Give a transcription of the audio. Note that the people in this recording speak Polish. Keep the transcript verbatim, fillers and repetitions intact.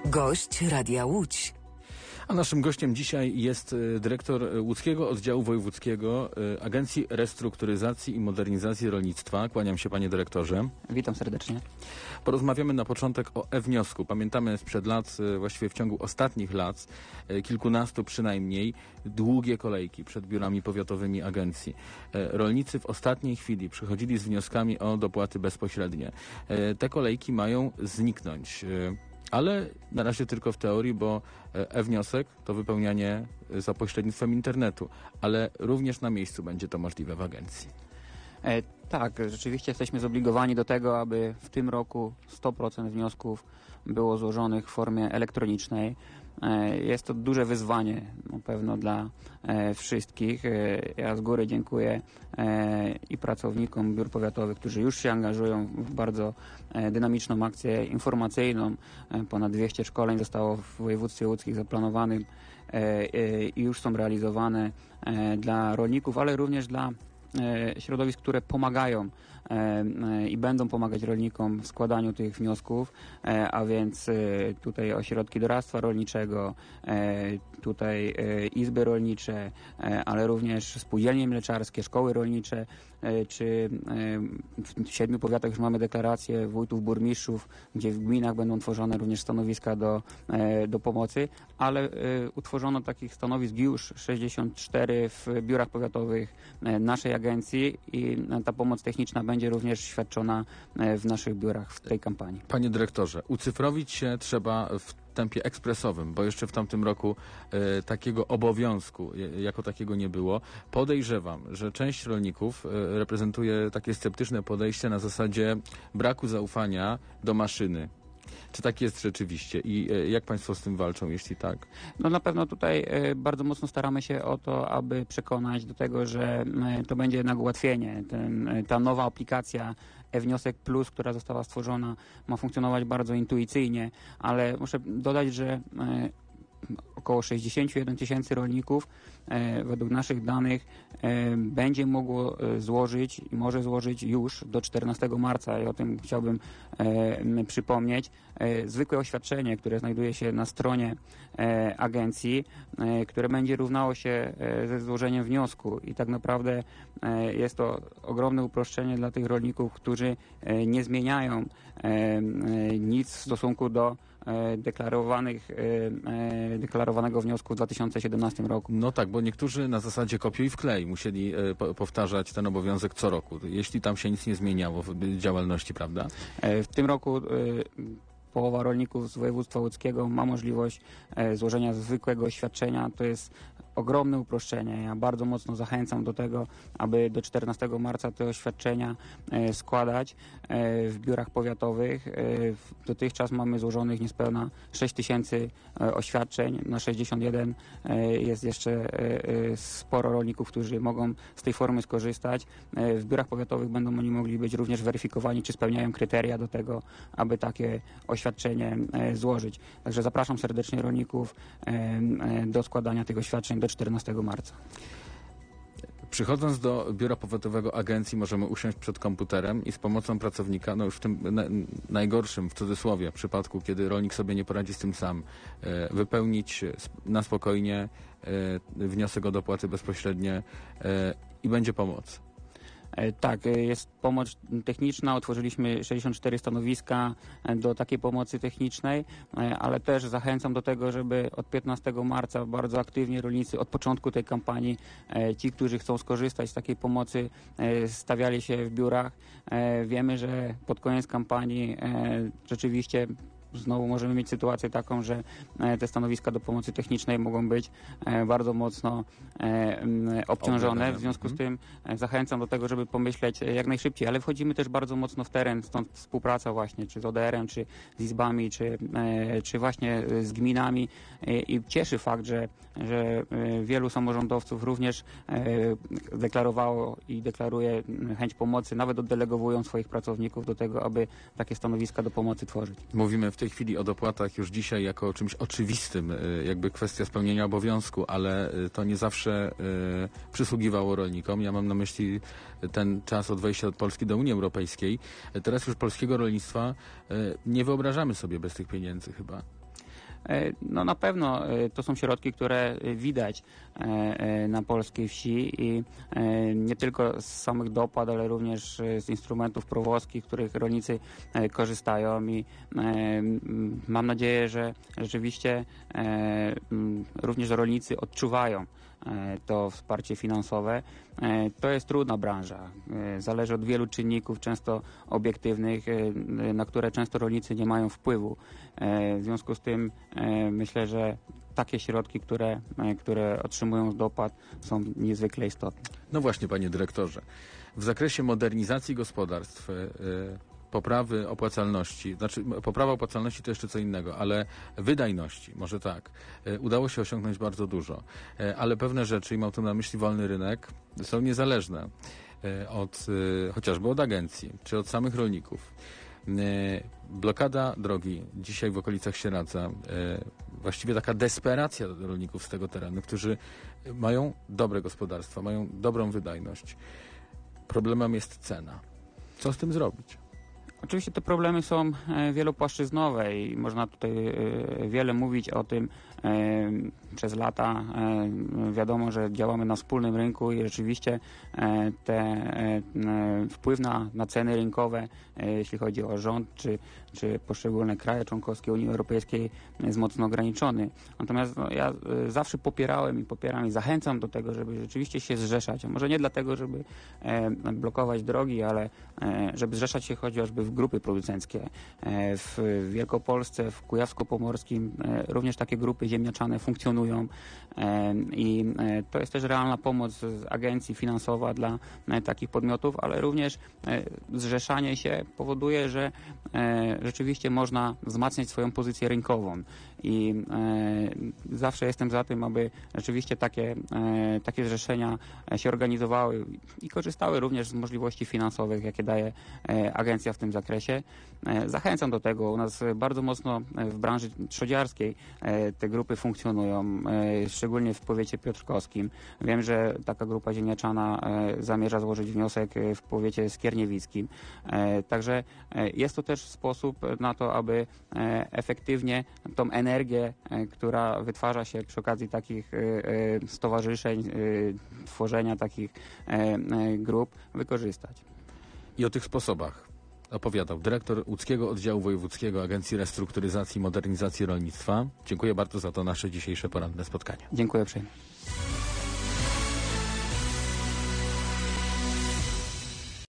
Gość Radia Łódź. A naszym gościem dzisiaj jest dyrektor Łódzkiego Oddziału Wojewódzkiego Agencji Restrukturyzacji i Modernizacji Rolnictwa. Kłaniam się, panie dyrektorze. Witam serdecznie. Porozmawiamy na początek o e-wniosku. Pamiętamy sprzed lat, właściwie w ciągu ostatnich lat, kilkunastu przynajmniej, długie kolejki przed biurami powiatowymi agencji. Rolnicy w ostatniej chwili przychodzili z wnioskami o dopłaty bezpośrednie. Te kolejki mają zniknąć. Ale na razie tylko w teorii, bo e-wniosek to wypełnianie za pośrednictwem internetu, ale również na miejscu będzie to możliwe w agencji. E, tak, rzeczywiście jesteśmy zobligowani do tego, aby w tym roku sto procent wniosków było złożonych w formie elektronicznej. E, jest to duże wyzwanie na pewno dla e, wszystkich. E, ja z góry dziękuję e, i pracownikom biur powiatowych, którzy już się angażują w bardzo e, dynamiczną akcję informacyjną. E, ponad dwieście szkoleń zostało w województwie łódzkim zaplanowanych e, e, i już są realizowane e, dla rolników, ale również dla środowisk, które pomagają i będą pomagać rolnikom w składaniu tych wniosków, a więc tutaj ośrodki doradztwa rolniczego, tutaj izby rolnicze, ale również spółdzielnie mleczarskie, szkoły rolnicze, czy w siedmiu powiatach już mamy deklaracje wójtów, burmistrzów, gdzie w gminach będą tworzone również stanowiska do, do pomocy, ale utworzono takich stanowisk już sześćdziesiąt cztery w biurach powiatowych naszej agencji i ta pomoc techniczna będzie również świadczona w naszych biurach w tej kampanii. Panie dyrektorze, ucyfrowić się trzeba w tempie ekspresowym, bo jeszcze w tamtym roku e, takiego obowiązku e, jako takiego nie było. Podejrzewam, że część rolników e, reprezentuje takie sceptyczne podejście na zasadzie braku zaufania do maszyny. Czy tak jest rzeczywiście i e, jak państwo z tym walczą, jeśli tak? No na pewno tutaj e, bardzo mocno staramy się o to, aby przekonać do tego, że e, to będzie jednak ułatwienie. Ten, e, ta nowa aplikacja e-wniosek plus, która została stworzona, ma funkcjonować bardzo intuicyjnie, ale muszę dodać, że e, około sześćdziesiąt jeden tysięcy rolników e, według naszych danych e, będzie mogło e, złożyć i może złożyć już do czternastego marca i o tym chciałbym e, przypomnieć. E, zwykłe oświadczenie, które znajduje się na stronie e, agencji, e, które będzie równało się e, ze złożeniem wniosku i tak naprawdę e, jest to ogromne uproszczenie dla tych rolników, którzy e, nie zmieniają e, e, nic w stosunku do deklarowanych, deklarowanego wniosku w dwa tysiące siedemnastym roku. No tak, bo niektórzy na zasadzie kopiuj wklej musieli po powtarzać ten obowiązek co roku, jeśli tam się nic nie zmieniało w działalności, prawda? W tym roku połowa rolników z województwa łódzkiego ma możliwość złożenia zwykłego oświadczenia. To jest ogromne uproszczenie. Ja bardzo mocno zachęcam do tego, aby do czternastego marca te oświadczenia e, składać e, w biurach powiatowych. E, dotychczas mamy złożonych niespełna sześć tysięcy e, oświadczeń. Na sześćdziesiąt jeden e, jest jeszcze e, e, sporo rolników, którzy mogą z tej formy skorzystać. E, w biurach powiatowych będą oni mogli być również weryfikowani, czy spełniają kryteria do tego, aby takie oświadczenie e, złożyć. Także zapraszam serdecznie rolników e, e, do składania tych oświadczeń do czternastego marca. Przychodząc do biura powiatowego agencji możemy usiąść przed komputerem i z pomocą pracownika, no już w tym na, najgorszym, w cudzysłowie, przypadku, kiedy rolnik sobie nie poradzi z tym sam, e, wypełnić na spokojnie e, wniosek o dopłaty bezpośrednie e, i będzie pomoc. Tak, jest pomoc techniczna. Otworzyliśmy sześćdziesiąt cztery stanowiska do takiej pomocy technicznej, ale też zachęcam do tego, żeby od piętnastego marca bardzo aktywnie rolnicy od początku tej kampanii, ci, którzy chcą skorzystać z takiej pomocy, stawiali się w biurach. Wiemy, że pod koniec kampanii rzeczywiście znowu możemy mieć sytuację taką, że te stanowiska do pomocy technicznej mogą być bardzo mocno obciążone. W związku z tym zachęcam do tego, żeby pomyśleć jak najszybciej, ale wchodzimy też bardzo mocno w teren, stąd współpraca właśnie, czy z O D R-em, czy z izbami, czy, czy właśnie z gminami i cieszy fakt, że, że wielu samorządowców również deklarowało i deklaruje chęć pomocy, nawet oddelegowują swoich pracowników do tego, aby takie stanowiska do pomocy tworzyć. Mówimy w tej chwili o dopłatach już dzisiaj jako o czymś oczywistym, jakby kwestia spełnienia obowiązku, ale to nie zawsze y, przysługiwało rolnikom. Ja mam na myśli ten czas od wejścia od Polski do Unii Europejskiej. Teraz już polskiego rolnictwa y, nie wyobrażamy sobie bez tych pieniędzy chyba. No na pewno to są środki, które widać na polskiej wsi i nie tylko z samych dopłat, ale również z instrumentów prowozkich, których rolnicy korzystają i mam nadzieję, że rzeczywiście również rolnicy odczuwają to wsparcie finansowe. To jest trudna branża. Zależy od wielu czynników, często obiektywnych, na które często rolnicy nie mają wpływu. W związku z tym myślę, że takie środki, które, które otrzymują z dopłat, są niezwykle istotne. No właśnie, panie dyrektorze. W zakresie modernizacji gospodarstw, poprawy opłacalności, znaczy poprawa opłacalności to jeszcze co innego, ale wydajności, może tak, udało się osiągnąć bardzo dużo, ale pewne rzeczy, i mam tu na myśli wolny rynek, są niezależne od, chociażby od agencji, czy od samych rolników. Blokada drogi dzisiaj w okolicach Sieradza, właściwie taka desperacja rolników z tego terenu, którzy mają dobre gospodarstwa, mają dobrą wydajność. Problemem jest cena. Co z tym zrobić? Oczywiście te problemy są wielopłaszczyznowe i można tutaj wiele mówić o tym. Przez lata wiadomo, że działamy na wspólnym rynku i rzeczywiście te wpływ na, na ceny rynkowe, jeśli chodzi o rząd czy, czy poszczególne kraje członkowskie Unii Europejskiej, jest mocno ograniczony. Natomiast no, ja zawsze popierałem i popieram i zachęcam do tego, żeby rzeczywiście się zrzeszać. A może nie dlatego, żeby blokować drogi, ale żeby zrzeszać się chociażby w grupy producenckie. W Wielkopolsce, w Kujawsko-Pomorskim również takie grupy ziemniaczane funkcjonują i to jest też realna pomoc z agencji finansowa dla takich podmiotów, ale również zrzeszanie się powoduje, że rzeczywiście można wzmacniać swoją pozycję rynkową i zawsze jestem za tym, aby rzeczywiście takie, takie zrzeszenia się organizowały i korzystały również z możliwości finansowych, jakie daje agencja w tym zakresie. Zachęcam do tego. U nas bardzo mocno w branży trzodziarskiej te grupy funkcjonują, szczególnie w powiecie piotrkowskim. Wiem, że taka grupa ziemniaczana zamierza złożyć wniosek w powiecie skierniewickim. Także jest to też sposób na to, aby efektywnie tą energię, która wytwarza się przy okazji takich stowarzyszeń, tworzenia takich grup, wykorzystać. I o tych sposobach opowiadał dyrektor Łódzkiego Oddziału Wojewódzkiego Agencji Restrukturyzacji i Modernizacji Rolnictwa. Dziękuję bardzo za to nasze dzisiejsze poranne spotkanie. Dziękuję uprzejmie.